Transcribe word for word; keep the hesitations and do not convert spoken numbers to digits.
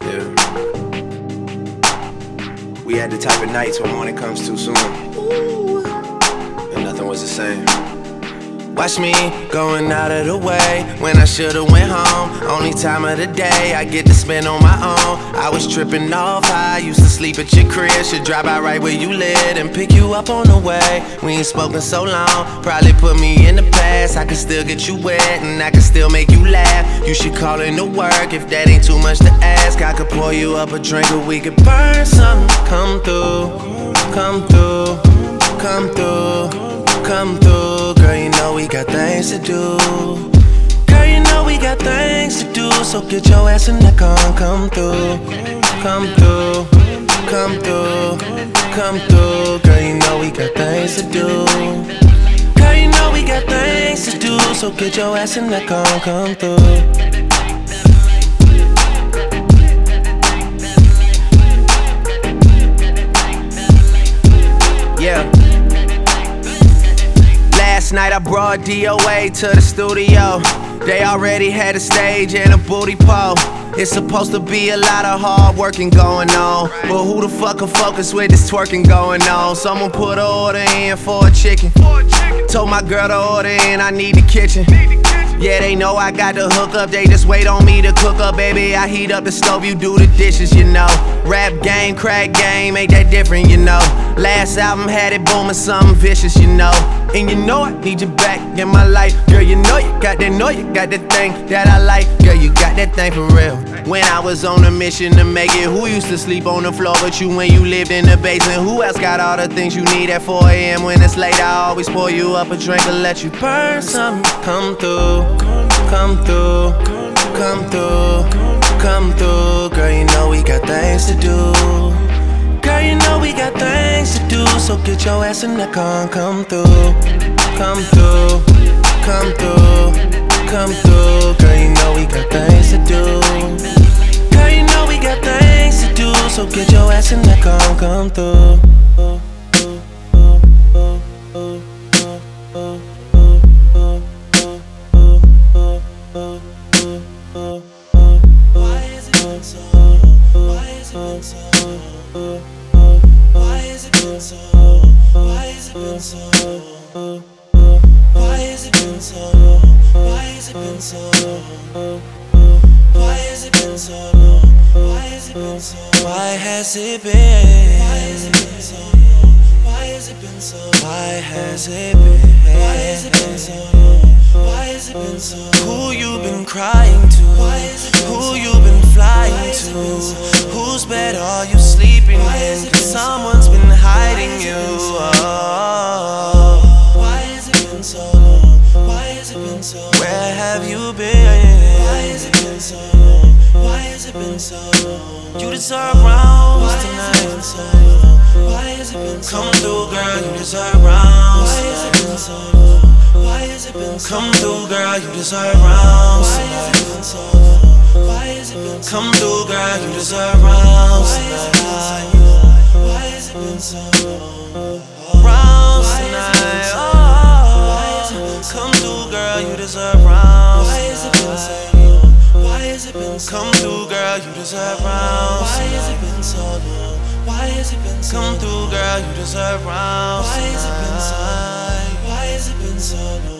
Yeah. We had the type of nights when morning comes too soon, and nothing was the same. Watch me going out of the way when I should've went home. Only time of the day I get to spend on my own. I was tripping off how I used to sleep at your crib. Should drop out right where you live and pick you up on the way. We ain't spoken so long, probably put me in the past. I can still get you wet and I can still make you laugh. You should call in to work if that ain't too much to ask. I could pour you up a drink or we could burn something. Come through, come through, come through, come through. Girl, you know we got things to do. Girl, you know we got things to do. So get your ass in the car and come through. Come through, come through, come through. Girl, you know we got things to do. Girl, you know we got things to do. So get your ass in the car and come through. Yeah. Last night I brought D O A to the studio. They already had a stage and a booty pole. It's supposed to be a lot of hard working going on, but who the fuck can focus with this twerking going on? Someone put an order in for a chicken. Told my girl to order in, I need the kitchen. Yeah, they know I got the hook up, they just wait on me to cook up, baby. I heat up the stove, you do the dishes, you know. Rap game, crack game, ain't that different, you know. Last album had it booming, something vicious, you know. And you know I need you back in my life. Girl, you know you got that, know you got that thing that I like. Girl, you got that thing for real. When I was on a mission to make it, who used to sleep on the floor but you when you lived in the basement? Who else got all the things you need at four A M when it's late? I always pour you up a drink and let you burn something. Come through, come through, come through, come through. Girl, you know we got things to do. Girl, you know we got things to do. So get your ass in the car and come through. Come through, come through, come through. Girl, you know we got things to do. Girl, you know we got things to do. So get your ass in the car and come through. Why is it been so? Why is it been so? Why is it been so? Why is it been so? Why is it been so? Why is it been so? Why has it been so long? Why has it been so? Why has it been? Why has it been so long? Why has it been so? Why has it been? Why has it been so long? Why has it been so? Who you been crying to? Why has it been Who you been flying to? Whose bed are you sleeping in? Cause someone's been hiding you. Why has it been so long? Why has it been so long? Where have you been? Why has it been so long? Why has it been so long? You deserve rounds tonight. Why has it been so long? Come through, girl, you deserve rounds tonight. Why has it been so long? Why has it been so long? Come through, girl, you deserve rounds tonight. Why has it been so long? Come through, girl, you deserve rounds tonight. Why has it been so long? Rounds tonight. Oh, come through, girl, you deserve rounds. Why has it been so long? Why has it been so long? Come through, girl, you deserve rounds. Why has it been so long? Why has it been so long? Come through, girl, you deserve rounds. Why has it been so long? Why has it been so long?